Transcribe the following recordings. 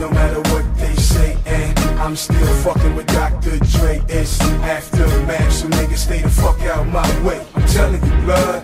no matter what they say, and I'm still fucking with Dr. Dre. It's aftermath, so niggas stay the fuck out my way. I'm telling you, blood,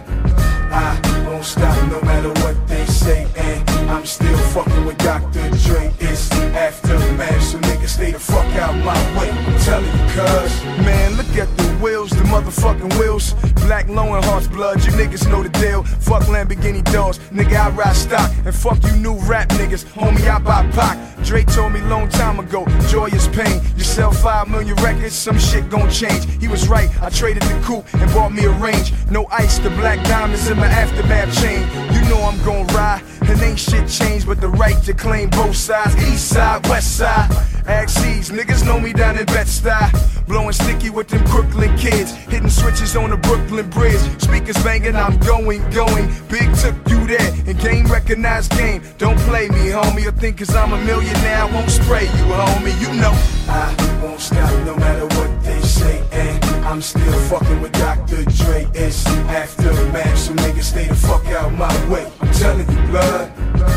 I won't stop no matter what they say, and I'm still fucking with Dr. Dre. It's aftermath, so niggas stay the fuck out my way. I'm telling you, cuz. Man, look at the wheels, the motherfucking wheels. Black Lowen Hearts blood, you niggas know the deal. Fuck Lamborghini doors, nigga I ride stock. And fuck you new rap niggas, homie I buy Pac. Dre told me long time ago, joy is pain. You sell 5 million records, some shit gon' change. He was right, I traded the coupe and bought me a range. No ice, the black diamonds in my aftermath chain. You know I'm gon' ride, and ain't shit changed but the right to claim both sides. East side, west side. Ask these, niggas know me down in Bed-Stuy. Blowing sticky with them Crooklyn kids. Hitting switches on the Brooklyn Bridge. Speakers banging, I'm going. Big took you there, and game recognized game. Don't play me, homie, or think cause I'm a millionaire I won't spray you, homie. You know I won't stop no matter what they say, and I'm still fucking with Dr. Dre. It's aftermath, so niggas stay the fuck out my way. I'm telling you, blood,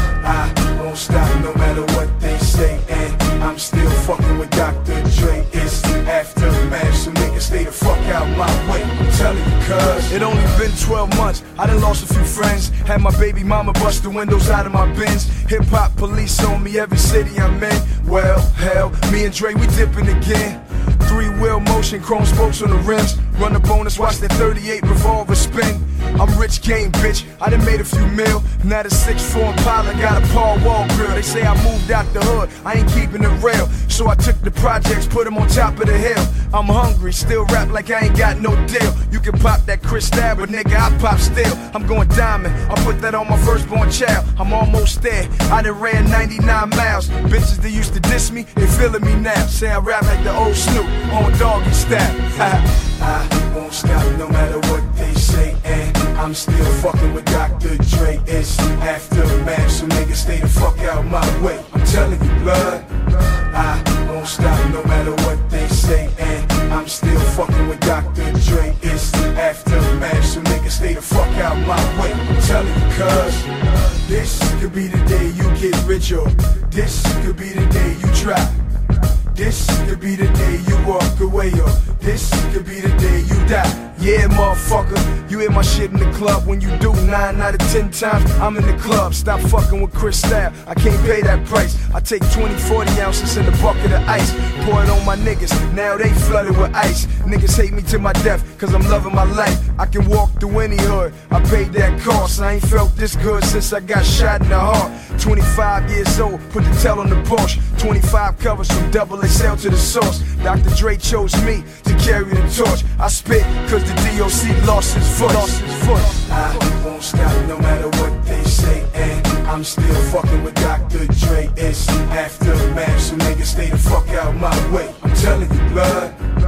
I won't stop no matter what they say, and I'm still fucking with Dr. Dre. It's aftermath, so niggas stay the fuck out my way. I'm telling you, cuz. It only been 12 months, I done lost a few friends. Had my baby mama bust the windows out of my Benz. Hip hop police on me every city I'm in. Well, hell, me and Dre, we dipping again. 3-wheel motion, chrome spokes on the rims. Run the bonus, watch that 38 revolver spin. I'm rich game, bitch, I done made a few mil. Now the 6'4" Impala got a Paul Wall grill. They say I moved out the hood, I ain't keeping it real. So I took the projects, put them on top of the hill. I'm hungry, still rap like I ain't got no deal. You can pop that Cristal, but nigga, I pop still. I'm going diamond, I'll put that on my firstborn child. I'm almost there, I done ran 99 miles. Bitches that used to diss me, they feeling me now. Say I rap like the old Snoop, on doggy style. I won't stop no matter what they say, and I'm still fucking with Dr. Dre. It's aftermath, so niggas stay the fuck out my way. I'm telling you, blood, I won't stop no matter what they say, and I'm still fucking with Dr. Dre. It's aftermath, so niggas stay the fuck out my way. I'm telling you, cuz. This could be the day you get rich, or this could be the day you try. This could be the day you walk away, or this could be the day you die. Yeah, motherfucker, you hear my shit in the club. When you do, 9 out of 10 times I'm in the club. Stop fucking with Cristal, I can't pay that price. I take 20-40 ounces in a bucket of ice, pour it on my niggas, now they flooded with ice. Niggas hate me to my death, cause I'm loving my life. I can walk through any hood, I paid that cost. I ain't felt this good since I got shot in the heart. 25 years old, put the tail on the Porsche. 25 covers from double XL to the source. Dr. Dre chose me to carry the torch. I spit cause the DOC lost his foot. I won't stop no matter what they say, and I'm still fucking with Dr. Dre. It's aftermath, so niggas stay the fuck out my way. I'm telling you, blood,